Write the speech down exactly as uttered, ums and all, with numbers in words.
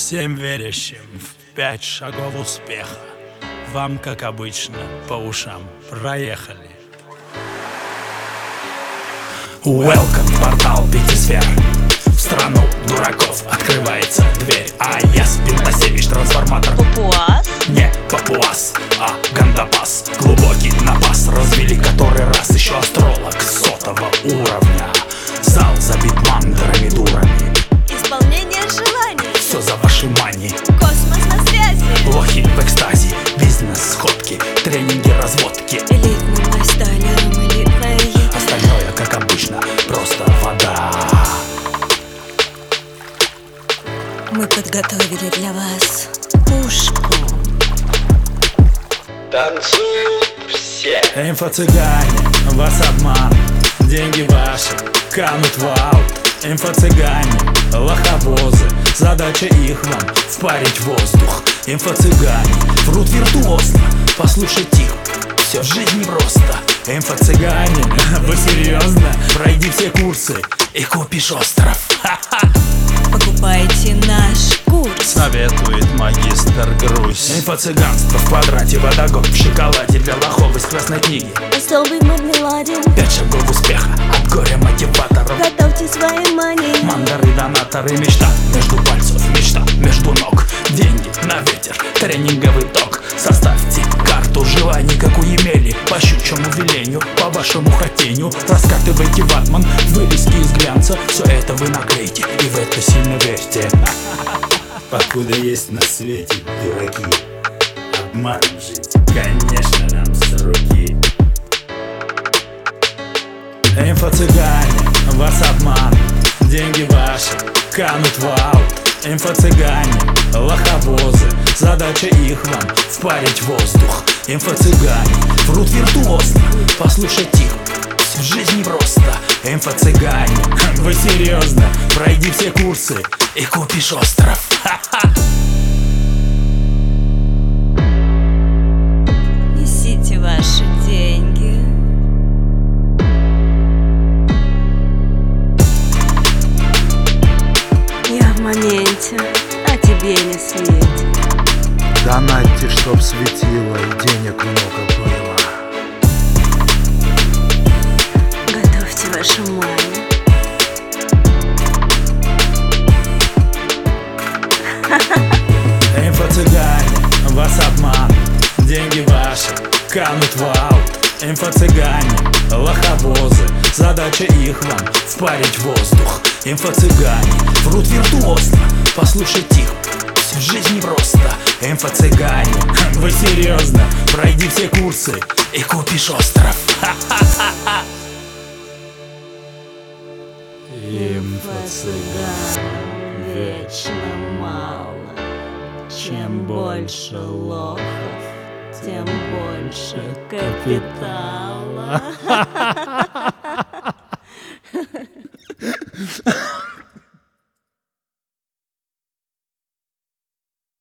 Всем верящим в пять шагов успеха, вам, как обычно, по ушам проехали. Welcome, портал пяти сфер. В страну дураков открывается дверь. А я Спинтасевич, трансформатор. Папуас? Не папуас, а гандапас. Глубокий напас, развели который раз. Еще астролог сотого уровня. Зал забит мандерами дурами. Исполнение желаний. Все за ваши мани. Космос на связи. Лохи в экстазе. Бизнес-сходки, тренинги, разводки. Элитным лайфстайлером элитная еда. Остальное, как обычно, просто вода. Мы подготовили для вас пушку. Танцуют все. Инфо-цыгане, вас обман. Деньги ваши канут в аут. Инфо-цыгане, лоховозы. Задача их вам впарить воздух. Инфо-цыгане, врут виртуозно. Послушайте их, все в жизни просто. Инфо-цыгане, вы серьезно? Пройди все курсы и купишь остров. Ха-ха. Покупайте наш курс. Советует магистр Грусь. Инфо-цыганство в квадрате, водогон в шоколаде для лохов из красной книги. Особый мармеладин. Пять шагов успеха от горя мотиваторов. Готовьте свои мани. Мандары, донаторы, мечта между пальцев, мечта между ног. Деньги на ветер, тренинговый ток. Составьте карту желаний, как у Емели. По щучьему велению, по вашему хотению. Раскатывайте ватман, вырезки из глянца. Все это вы наклейте и в это сильно верьте. Покуда есть на свете дураки, обманом жить, конечно, нам с руки. Инфо-цыгане, вас обман. Деньги ваши канут в аут. Инфо-цыгане, лоховозы. Задача их вам впарить воздух. Инфо-цыгане, врут виртуозно. Послушайте их, в жизни просто. Инфо-цыгане, вы серьезно? Пройди все курсы и купишь остров. Ха-ха. Несите ваши деньги. Я в моменте, а тебе не светит. Донатьте, чтоб светило и денег много было. Готовьте ваши мани. Инфо-цыгане, вас обман. Деньги ваши канут в аут. Инфо-цыгане, лоховозы. Задача их вам впарить воздух. Инфо-цыгане, врут виртуозно. Послушайте их, в жизни просто. Инфо-цыгане, вы серьезно? Пройди все курсы и купишь остров. Ха-ха-ха-ха. Инфо-цыган вечно мало. Чем больше лохов, тем больше капитала.